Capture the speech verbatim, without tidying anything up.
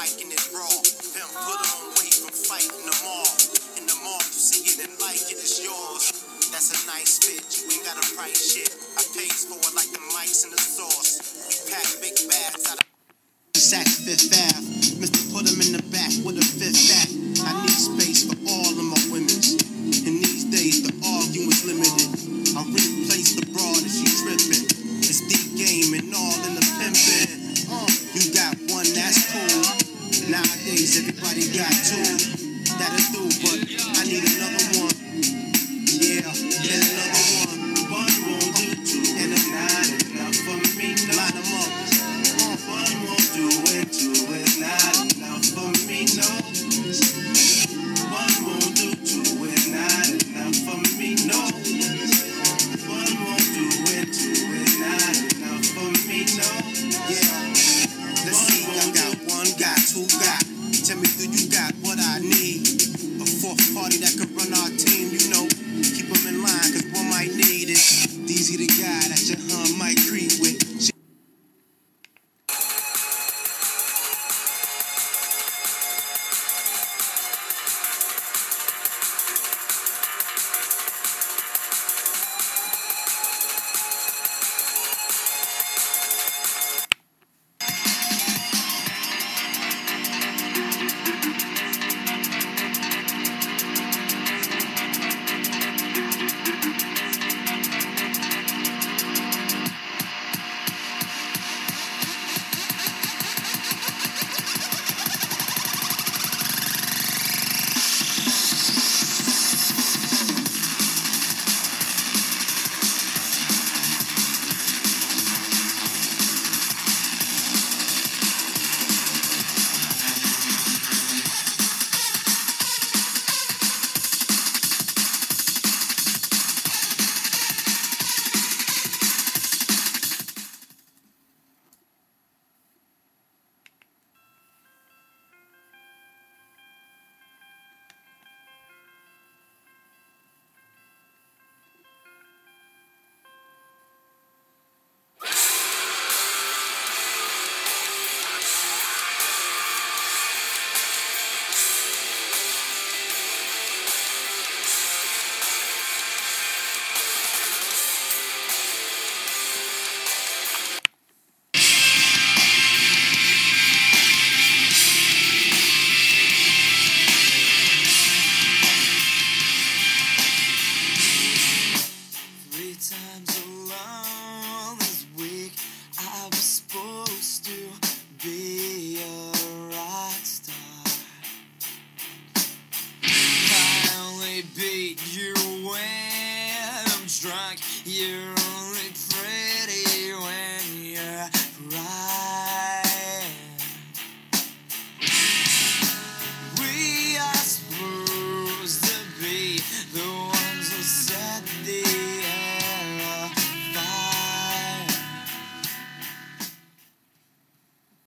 liking it raw. Them put on weight from fighting them all. In the mall, you see it and like it, it's yours. That's a nice fit, you ain't got a price shit. I pays for it like the mics and the sauce. We pack big bags out of Saks Fifth Ave. Mister Put them in the back with a fifth at. I need space for all of my women's. In these days, the arguing's limited. I replace the broad if she trippin'. It's the game and all in the pimpin'. Uh, you got one, that's cool. Nowadays, everybody got two. That'll do, but I need another one. Yeah, and another one. One won't do two, and it's not enough for me. Line them up. Uh, one won't do it, two is not enough for me, no. One won't do two is not enough for me, no. One won't do it, two is not enough for me, no. Yeah. Let's see, I got one, got two, got. Tell me, do you got what I need? A fourth party that could run our team, you know. Keep them in line, cause one might need it. These are the guy that your hun might creep with. She Drunk, you're